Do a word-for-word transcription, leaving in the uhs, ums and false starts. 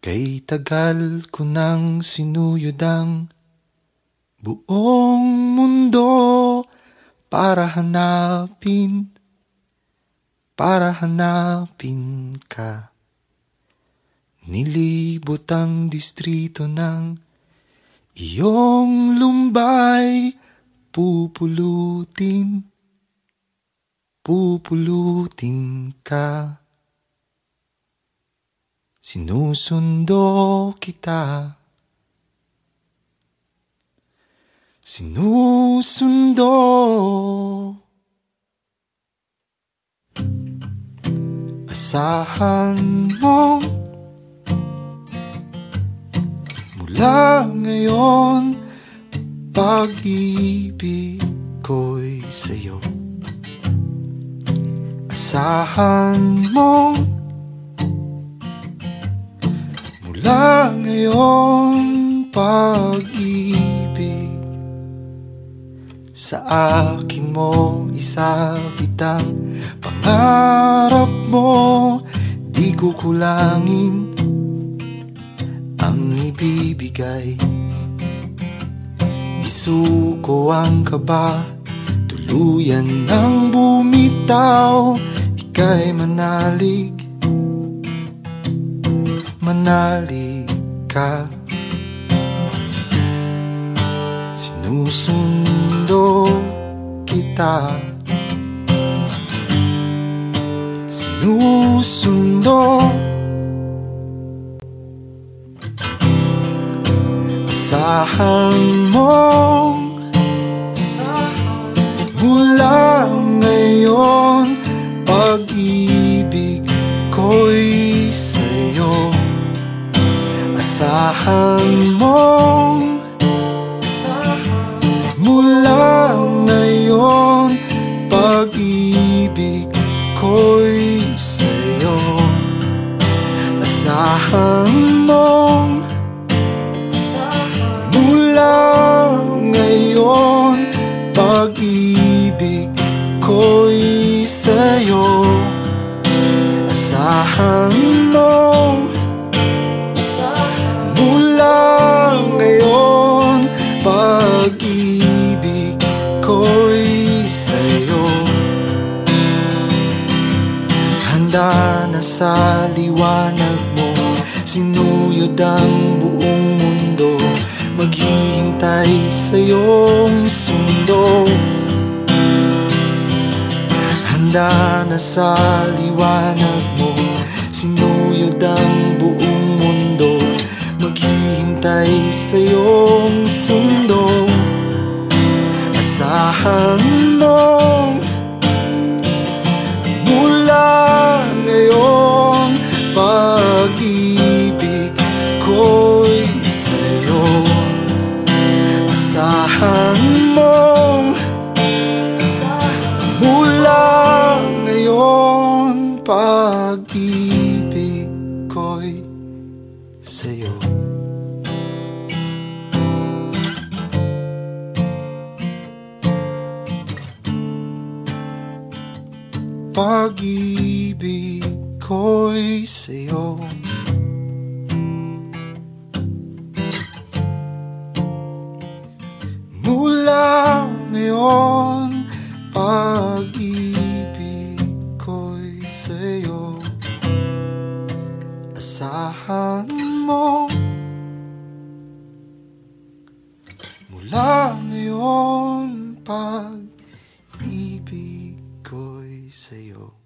Kay tagal ko nang sinuyod ang buong mundo para hanapin, para hanapin ka. Nilibot ang distrito ng iyong lumbay, pupulutin, pupulutin ka. Sinusundo kita, sinusundo. Asahan mo mula ngayon, pag-ibig ko'y sa'yo. Asahan mo mula ngayon, pag-ibig sa akin mo isabit ang pangarap mo. Di ko kulangin ang ibibigay, isuko ang kaba, tuluyan ng bumitaw. Ika'y manalig, manalig ka. Sinusundo kita, sinusundo. Asahan mo mula ngayon, pag-ibig ko'y sa'yo. Asahan mo mula ngayon, pag-ibig ko'y sa'yo. Asahan mo mula ngayon, pag-ibig ko'y sa'yo. Asahan mo mula ngayon, pag-ibig ko'y sa'yo. Handa na sa liwanag mo, sinuyod ang buong mundo, maghihintay sa iyong sundo. Handa na sa liwanag mo, sinuyod ang buong mundo, maghihintay sa iyong sundo. Asahan mo mula ngayon, pag-ibig ko'y sa'yo. Asahan mo mula ngayon, pag-ibig ko'y sa'yo. Pag-ibig ko'y sa'yo. Mula ngayon, pag-ibig ko'y sa'yo. Asahan mo mula ngayon, pag-ibig ko'y sa'yo.